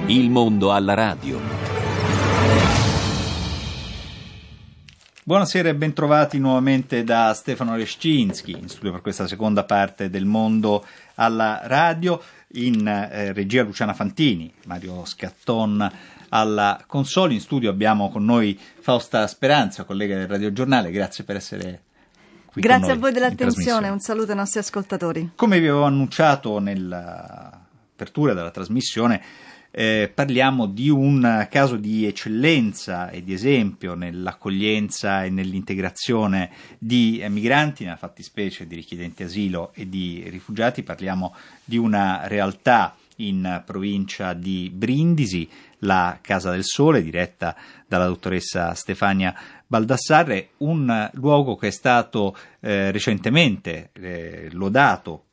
Il mondo alla radio. Buonasera e bentrovati nuovamente da Stefano Leszczynski, in studio per questa seconda parte del mondo alla radio, in regia Luciana Fantini, Mario Scatton alla console. In studio abbiamo con noi Fausta Speranza, collega del Radiogiornale. Grazie per essere qui. Grazie a voi dell'attenzione, un saluto ai nostri ascoltatori. Come vi avevo annunciato nell'apertura della trasmissione, parliamo di un caso di eccellenza e di esempio nell'accoglienza e nell'integrazione di migranti, nella fattispecie di richiedenti asilo e di rifugiati. Parliamo di una realtà in provincia di Brindisi, la Casa del Sole, diretta dalla dottoressa Stefania Baldassarre, un luogo che è stato recentemente lodato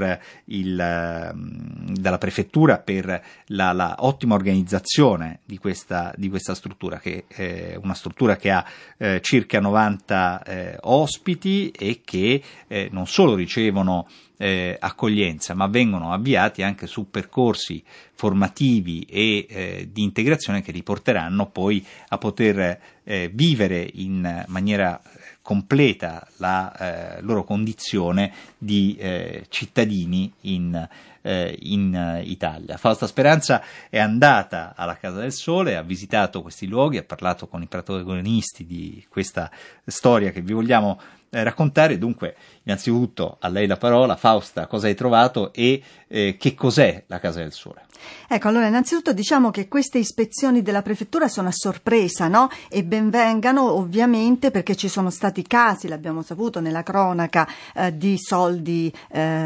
dalla prefettura per la ottima organizzazione di questa struttura, che è una struttura che ha circa 90 ospiti e che non solo ricevono accoglienza, ma vengono avviati anche su percorsi formativi e di integrazione che li porteranno poi a poter vivere in maniera completa la loro condizione di cittadini in Italia. Fausta Speranza è andata alla Casa del Sole, ha visitato questi luoghi, ha parlato con i protagonisti di questa storia che vi vogliamo raccontare. Dunque, innanzitutto a lei la parola. Fausta, cosa hai trovato e che cos'è la Casa del Sole? Ecco, allora innanzitutto diciamo che queste ispezioni della prefettura sono a sorpresa, no? E ben vengano ovviamente, perché ci sono stati casi, l'abbiamo saputo nella cronaca, di soldi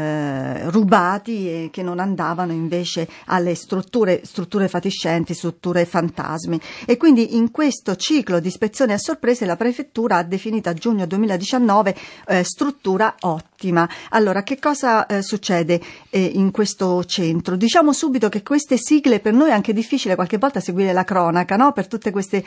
rubati e che non andavano invece alle strutture fatiscenti, strutture fantasmi. E quindi in questo ciclo di ispezioni a sorpresa la prefettura ha definito a giugno 2019 struttura ottima. Allora, che cosa succede in questo centro? Diciamo subito che queste sigle, per noi è anche difficile qualche volta seguire la cronaca, no? Per tutte queste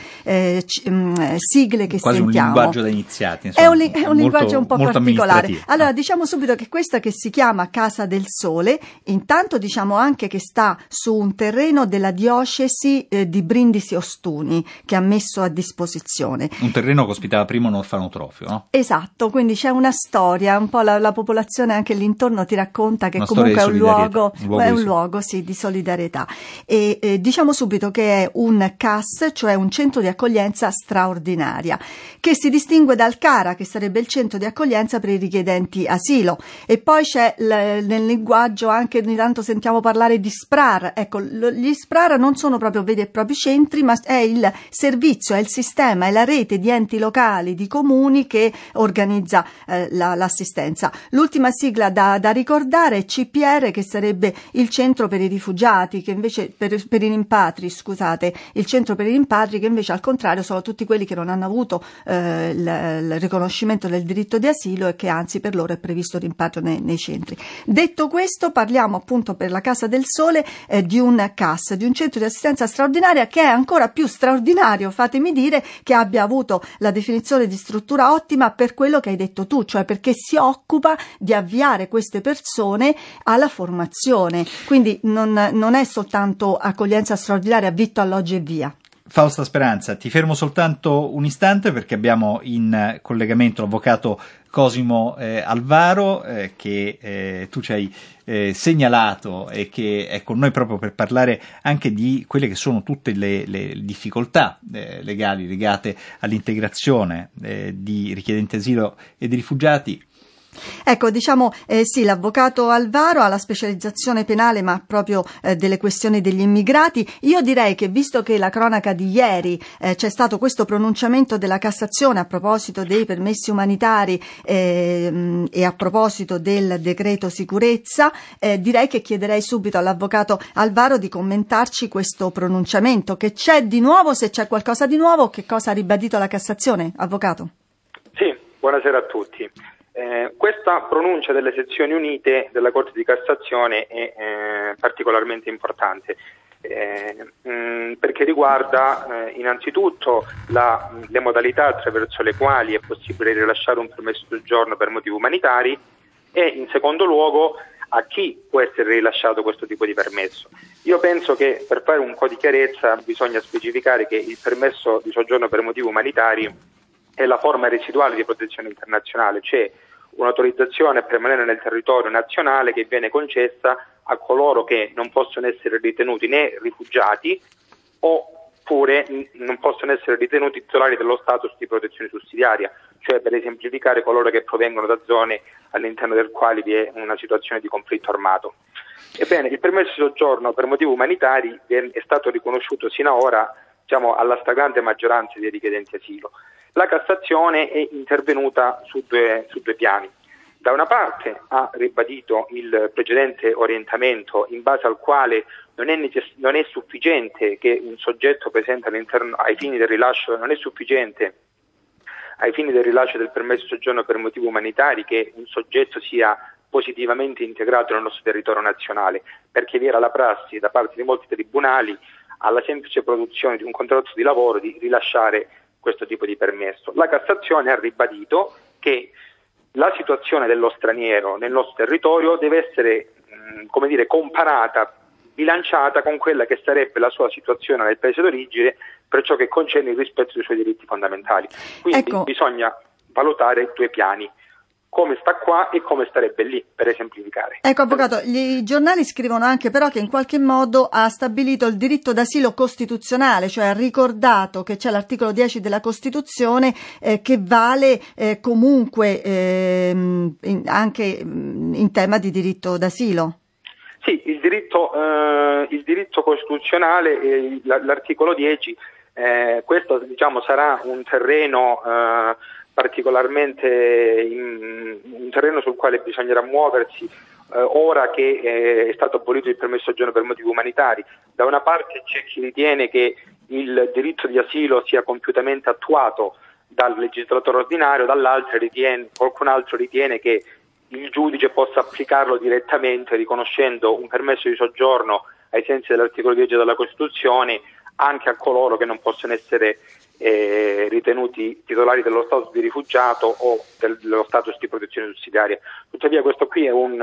sigle che quasi sentiamo. Un linguaggio da iniziati, insomma, è un linguaggio un po' particolare. Allora, diciamo subito che questa che si chiama Casa del Sole, intanto diciamo anche che sta su un terreno della diocesi di Brindisi Ostuni, che ha messo a disposizione. Un terreno che ospitava prima un orfanotrofio, no? Esatto, quindi c'è una storia, un po' la popolazione anche l'intorno ti racconta che una comunque è un luogo sì, di solidarietà. E diciamo subito che è un CAS, cioè un centro di accoglienza straordinaria, che si distingue dal CARA, che sarebbe il centro di accoglienza per i richiedenti asilo. E poi c'è nel linguaggio anche ogni tanto sentiamo parlare di SPRAR. Ecco, gli SPRAR non sono proprio veri e propri centri, ma è il servizio, è il sistema, è la rete di enti locali, di comuni che organizza l'assistenza. L'ultima sigla da ricordare è CPR, che sarebbe il centro per i rifugiati, che invece per i rimpatri, scusate, il centro per i rimpatri, che invece al contrario sono tutti quelli che non hanno avuto il riconoscimento del diritto di asilo e che anzi per loro è previsto il rimpatrio nei centri. Detto questo, parliamo appunto per la Casa del Sole di un CAS, di un centro di assistenza straordinaria, che è ancora più straordinario, fatemi dire, che abbia avuto la definizione di struttura ottima per quello che hai detto tu, cioè perché si occupa di avviare queste persone alla formazione, quindi non è soltanto accoglienza straordinaria, vitto, alloggio e via. Fausta Speranza, ti fermo soltanto un istante perché abbiamo in collegamento l'avvocato Cosimo Alvaro che tu ci hai segnalato e che è con noi proprio per parlare anche di quelle che sono tutte le difficoltà legali legate all'integrazione di richiedenti asilo e di rifugiati. Ecco, diciamo sì, l'avvocato Alvaro ha la specializzazione penale, ma proprio delle questioni degli immigrati. Io direi che, visto che la cronaca di ieri c'è stato questo pronunciamento della Cassazione a proposito dei permessi umanitari e a proposito del decreto sicurezza, direi che chiederei subito all'avvocato Alvaro di commentarci questo pronunciamento. Che c'è di nuovo, se c'è qualcosa di nuovo, che cosa ha ribadito la Cassazione, avvocato? Sì, buonasera a tutti. Questa pronuncia delle sezioni unite della Corte di Cassazione è particolarmente importante perché riguarda innanzitutto le modalità attraverso le quali è possibile rilasciare un permesso di soggiorno per motivi umanitari e in secondo luogo a chi può essere rilasciato questo tipo di permesso. Io penso che per fare un po' di chiarezza bisogna specificare che il permesso di soggiorno per motivi umanitari è la forma residuale di protezione internazionale, cioè un'autorizzazione a permanere nel territorio nazionale che viene concessa a coloro che non possono essere ritenuti né rifugiati oppure non possono essere ritenuti titolari dello status di protezione sussidiaria, cioè per esemplificare coloro che provengono da zone all'interno del quali vi è una situazione di conflitto armato. Ebbene, il permesso di soggiorno per motivi umanitari è stato riconosciuto sino ad ora, alla stragrande maggioranza dei richiedenti asilo. La Cassazione è intervenuta su due piani. Da una parte ha ribadito il precedente orientamento in base al quale non è sufficiente che un soggetto presente all'interno ai fini del rilascio, non è sufficiente ai fini del rilascio del permesso di soggiorno per motivi umanitari che un soggetto sia positivamente integrato nel nostro territorio nazionale, perché vi era la prassi da parte di molti tribunali alla semplice produzione di un contratto di lavoro di rilasciare questo tipo di permesso. La Cassazione ha ribadito che la situazione dello straniero nel nostro territorio deve essere, comparata, bilanciata con quella che sarebbe la sua situazione nel paese d'origine per ciò che concerne il rispetto dei suoi diritti fondamentali. Quindi bisogna valutare due piani, come sta qua e come starebbe lì, per esemplificare. Ecco, Avvocato, i giornali scrivono anche però che in qualche modo ha stabilito il diritto d'asilo costituzionale, cioè ha ricordato che c'è l'articolo 10 della Costituzione che vale comunque anche in tema di diritto d'asilo. Sì, il diritto costituzionale, l'articolo 10, questo sarà un terreno particolarmente un terreno sul quale bisognerà muoversi ora che è stato abolito il permesso di soggiorno per motivi umanitari. Da una parte c'è chi ritiene che il diritto di asilo sia compiutamente attuato dal legislatore ordinario, dall'altra qualcun altro ritiene che il giudice possa applicarlo direttamente riconoscendo un permesso di soggiorno ai sensi dell'articolo 10 della Costituzione anche a coloro che non possono essere ritenuti titolari dello status di rifugiato o dello status di protezione sussidiaria. Tuttavia questo qui è un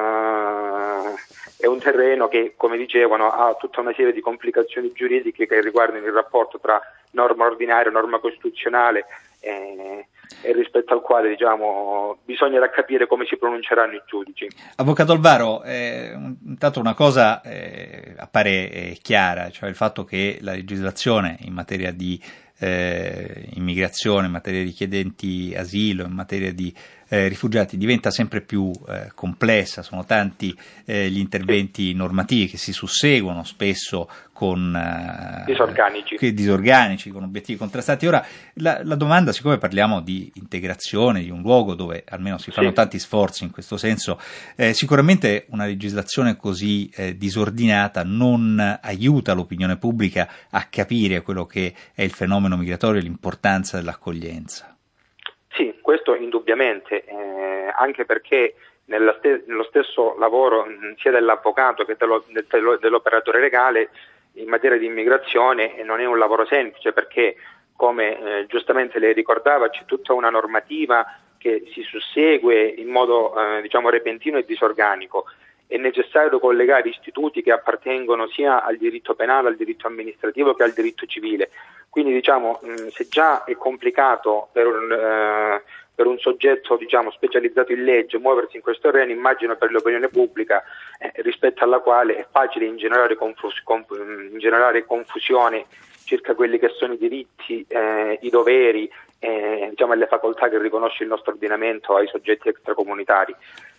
terreno che, come dicevano, ha tutta una serie di complicazioni giuridiche che riguardano il rapporto tra norma ordinaria e norma costituzionale e rispetto al quale bisognerà capire come si pronunceranno i giudici. Avvocato Alvaro, intanto una cosa appare chiara, cioè il fatto che la legislazione in materia di immigrazione, in materia di richiedenti asilo, in materia di rifugiati diventa sempre più complessa, sono tanti gli interventi normativi che si susseguono, spesso con disorganici, con obiettivi contrastati. Ora la domanda, siccome parliamo di integrazione, di un luogo dove almeno si fanno tanti sforzi in questo senso, sicuramente una legislazione così disordinata non aiuta l'opinione pubblica a capire quello che è il fenomeno migratorio e l'importanza dell'accoglienza. Sì, questo indubbiamente, anche perché nello stesso lavoro sia dell'avvocato che dell'operatore legale in materia di immigrazione non è un lavoro semplice, perché come giustamente lei ricordava c'è tutta una normativa che si sussegue in modo repentino e disorganico. È necessario collegare istituti che appartengono sia al diritto penale, al diritto amministrativo che al diritto civile. Quindi se già è complicato per un soggetto specializzato in legge muoversi in questo terreno, immagino per l'opinione pubblica rispetto alla quale è facile ingenerare confusione circa quelli che sono i diritti, i doveri e le facoltà che riconosce il nostro ordinamento ai soggetti extracomunitari.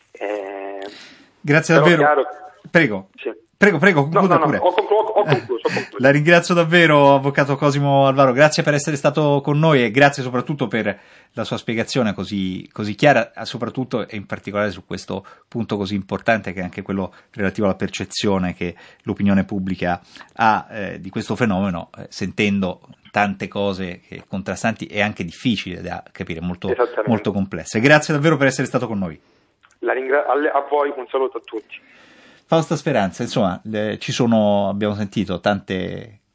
Grazie davvero. Prego. Sì. Prego, concluda pure. Ho concluso. La ringrazio davvero, Avvocato Cosimo Alvaro, grazie per essere stato con noi e grazie soprattutto per la sua spiegazione così chiara, soprattutto e in particolare su questo punto così importante che è anche quello relativo alla percezione che l'opinione pubblica ha di questo fenomeno, sentendo tante cose contrastanti e anche difficili da capire, molto complesse. Grazie davvero per essere stato con noi. A voi un saluto a tutti. Fausta Speranza, insomma, abbiamo sentito tante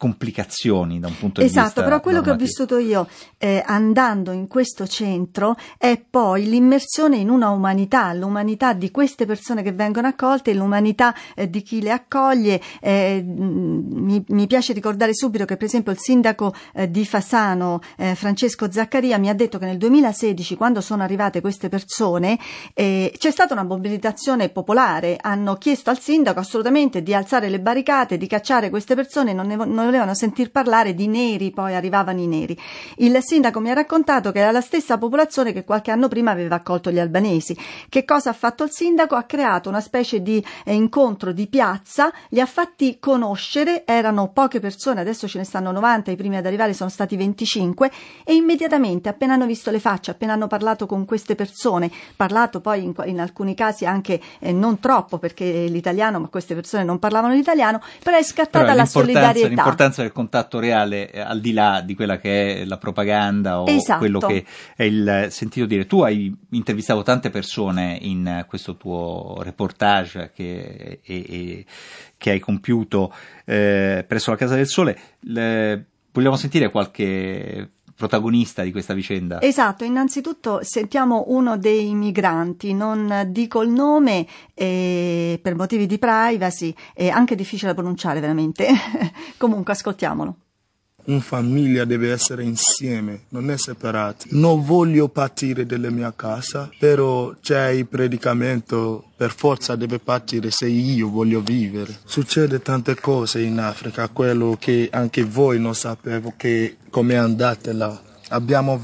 complicazioni da un punto di vista. vista Però quello normativo. che ho vissuto io andando in questo centro è poi l'immersione in una umanità, l'umanità di queste persone che vengono accolte, l'umanità di chi le accoglie. Mi piace ricordare subito che per esempio il sindaco di Fasano, Francesco Zaccaria, mi ha detto che nel 2016, quando sono arrivate queste persone, c'è stata una mobilitazione popolare, hanno chiesto al sindaco assolutamente di alzare le barricate, di cacciare queste persone, non volevano sentir parlare di neri, poi arrivavano i neri. Il sindaco mi ha raccontato che era la stessa popolazione che qualche anno prima aveva accolto gli albanesi. Che cosa ha fatto il sindaco? Ha creato una specie di incontro di piazza, li ha fatti conoscere, erano poche persone, adesso ce ne stanno 90, i primi ad arrivare sono stati 25, e immediatamente, appena hanno visto le facce, appena hanno parlato con queste persone, parlato poi in alcuni casi anche non troppo, perché l'italiano, ma queste persone non parlavano l'italiano, però è scattata la solidarietà. L'importanza del contatto reale, al di là di quella che è la propaganda o esatto. quello che è il sentito dire. Tu hai intervistato tante persone in questo tuo reportage che hai compiuto presso la Casa del Sole. Vogliamo sentire qualche protagonista di questa vicenda? Esatto, innanzitutto sentiamo uno dei migranti, non dico il nome per motivi di privacy, è anche difficile da pronunciare veramente, comunque ascoltiamolo. Una famiglia deve essere insieme, non è separata. Non voglio partire dalla mia casa, però c'è il predicamento, per forza deve partire se io voglio vivere. Succede tante cose in Africa, quello che anche voi non sapevo che come andate là. Abbiamo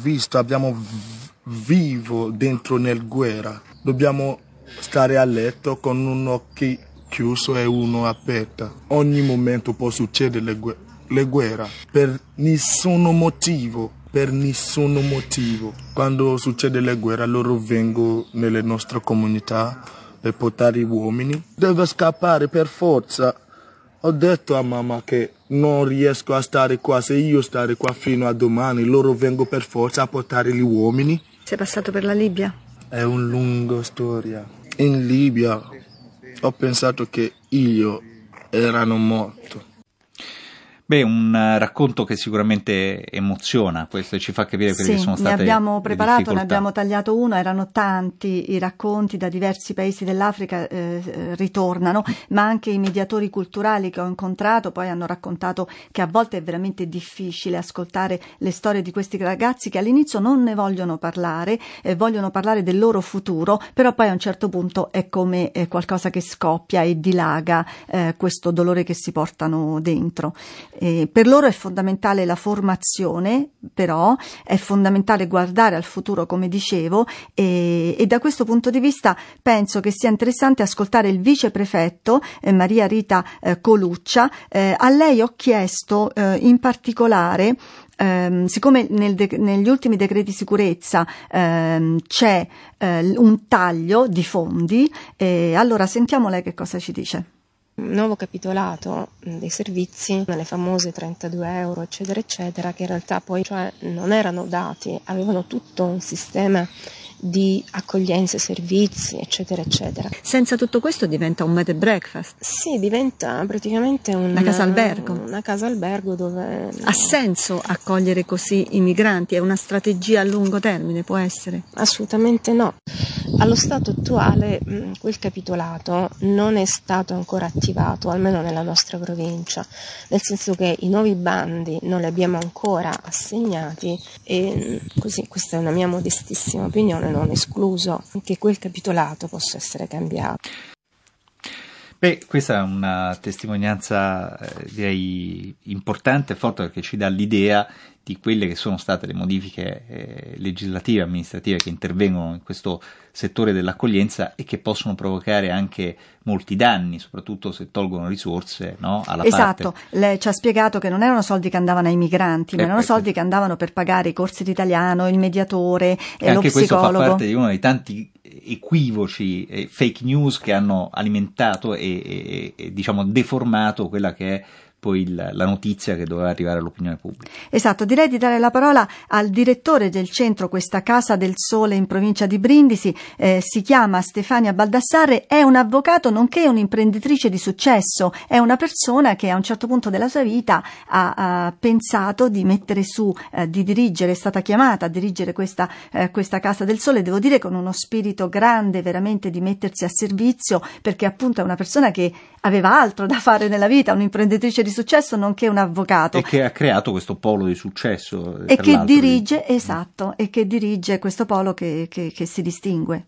vivo dentro nel guerra. Dobbiamo stare a letto con un occhio chiuso e uno aperto. Ogni momento può succedere le guerre per nessun motivo. Quando succede le guerre loro vengono nelle nostre comunità per portare gli uomini. Deve scappare per forza. Ho detto a mamma che non riesco a stare qua, se io stare qua fino a domani loro vengono per forza a portare gli uomini. Sei passato per la Libia? È una lunga storia. In Libia ho pensato che io erano morto. Beh, un racconto che sicuramente emoziona, questo ci fa capire quelle che sono state ne abbiamo preparato, difficoltà. Ne abbiamo tagliato uno, erano tanti i racconti da diversi paesi dell'Africa, ritornano, ma anche i mediatori culturali che ho incontrato poi hanno raccontato che a volte è veramente difficile ascoltare le storie di questi ragazzi che all'inizio non ne vogliono parlare del loro futuro, però poi a un certo punto è come qualcosa che scoppia e dilaga questo dolore che si portano dentro. Per loro è fondamentale la formazione, però è fondamentale guardare al futuro, come dicevo, e da questo punto di vista penso che sia interessante ascoltare il viceprefetto Maria Rita Coluccia. A lei ho chiesto in particolare, siccome negli ultimi decreti sicurezza c'è un taglio di fondi, allora sentiamo lei che cosa ci dice. Nuovo capitolato dei servizi, le famose 32 euro eccetera eccetera, che in realtà poi non erano dati, avevano tutto un sistema di accoglienza e servizi eccetera eccetera. Senza tutto questo diventa un bed and breakfast? Sì, diventa praticamente una casa albergo dove... Ha senso accogliere così i migranti? È una strategia a lungo termine, può essere? Assolutamente no. Allo stato attuale quel capitolato non è stato ancora attivato, almeno nella nostra provincia, nel senso che i nuovi bandi non li abbiamo ancora assegnati e così, questa è una mia modestissima opinione, non escluso che quel capitolato possa essere cambiato. Beh, questa è una testimonianza direi importante e forte, perché ci dà l'idea di quelle che sono state le modifiche legislative e amministrative che intervengono in questo settore dell'accoglienza e che possono provocare anche molti danni, soprattutto se tolgono risorse, no, alla parte. Esatto, lei ci ha spiegato che non erano soldi che andavano ai migranti, ma erano soldi che andavano per pagare i corsi di italiano, il mediatore, e lo anche psicologo. Questo fa parte di uno dei tanti equivoci e fake news che hanno alimentato e diciamo deformato quella che è poi la notizia che doveva arrivare all'opinione pubblica. Esatto, direi di dare la parola al direttore del centro, questa Casa del Sole in provincia di Brindisi, si chiama Stefania Baldassarre, è un avvocato nonché un'imprenditrice di successo, è una persona che a un certo punto della sua vita ha pensato di mettere su, di dirigere, è stata chiamata a dirigere questa Casa del Sole, devo dire con uno spirito grande veramente di mettersi a servizio, perché appunto è una persona che aveva altro da fare nella vita, un'imprenditrice di successo nonché un avvocato. E che ha creato questo polo di successo. E che dirige, esatto, e che dirige questo polo che si distingue.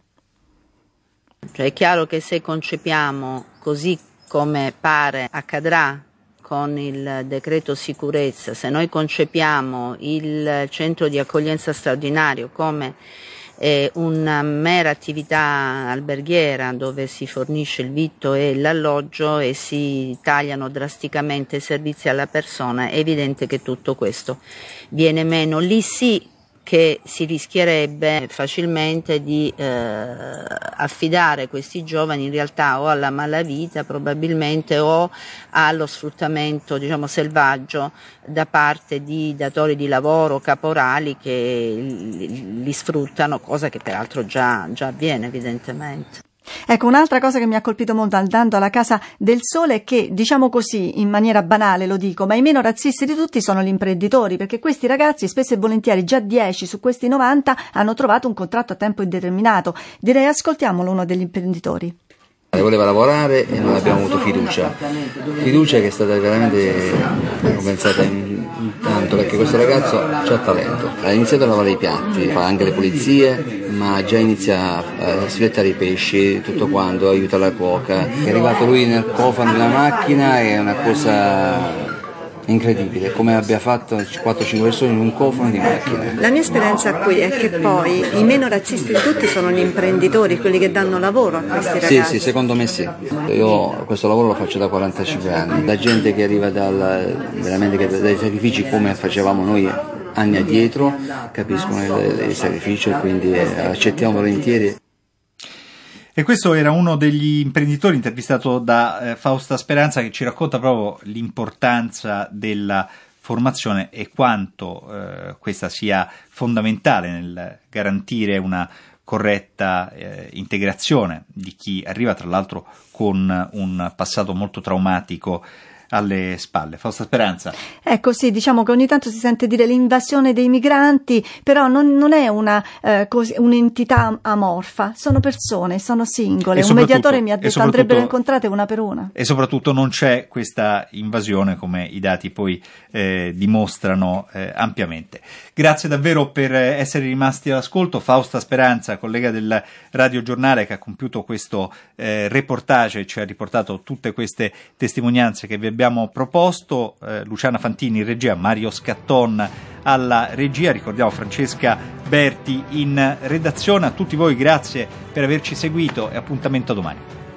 Cioè è chiaro che se concepiamo così come pare accadrà con il decreto sicurezza, se noi concepiamo il centro di accoglienza straordinario come una mera attività alberghiera dove si fornisce il vitto e l'alloggio e si tagliano drasticamente i servizi alla persona, è evidente che tutto questo viene meno. Lì sì che si rischierebbe facilmente di affidare questi giovani in realtà o alla malavita probabilmente o allo sfruttamento, diciamo, selvaggio da parte di datori di lavoro, caporali che li sfruttano, cosa che peraltro già avviene evidentemente. Ecco, un'altra cosa che mi ha colpito molto andando alla Casa del Sole è che, diciamo così, in maniera banale lo dico, ma i meno razzisti di tutti sono gli imprenditori, perché questi ragazzi spesso e volentieri, già 10 su questi 90, hanno trovato un contratto a tempo indeterminato. Direi ascoltiamolo uno degli imprenditori. Voleva lavorare e non abbiamo avuto fiducia che è stata veramente compensata in tanto, perché questo ragazzo ha talento, ha iniziato a lavare i piatti, fa anche le pulizie, ma già inizia a sfilettare i pesci, tutto quanto, aiuta la cuoca. È arrivato lui nel cofano di una macchina, è una cosa incredibile, come abbia fatto 4-5 persone in un cofano di macchine. La mia esperienza qui è che poi i meno razzisti di tutti sono gli imprenditori, quelli che danno lavoro a questi ragazzi. Sì, secondo me sì. Io questo lavoro lo faccio da 45 anni. La gente che arriva veramente dai sacrifici come facevamo noi anni addietro, capiscono il sacrificio e quindi accettiamo volentieri. E questo era uno degli imprenditori intervistato da Fausta Speranza, che ci racconta proprio l'importanza della formazione e quanto questa sia fondamentale nel garantire una corretta integrazione di chi arriva, tra l'altro con un passato molto traumatico alle spalle. Fausta Speranza. Ecco, sì, diciamo che ogni tanto si sente dire l'invasione dei migranti, però non è un'entità amorfa, sono persone, sono singole. Un mediatore mi ha detto andrebbero incontrate una per una. E soprattutto non c'è questa invasione, come i dati poi dimostrano ampiamente. Grazie davvero per essere rimasti all'ascolto. Fausta Speranza, collega del Radio Giornale, che ha compiuto questo reportage e ci ha riportato tutte queste testimonianze che vi abbiamo proposto. Luciana Fantini in regia, Mario Scatton alla regia, ricordiamo Francesca Berti in redazione. A tutti voi grazie per averci seguito e appuntamento a domani.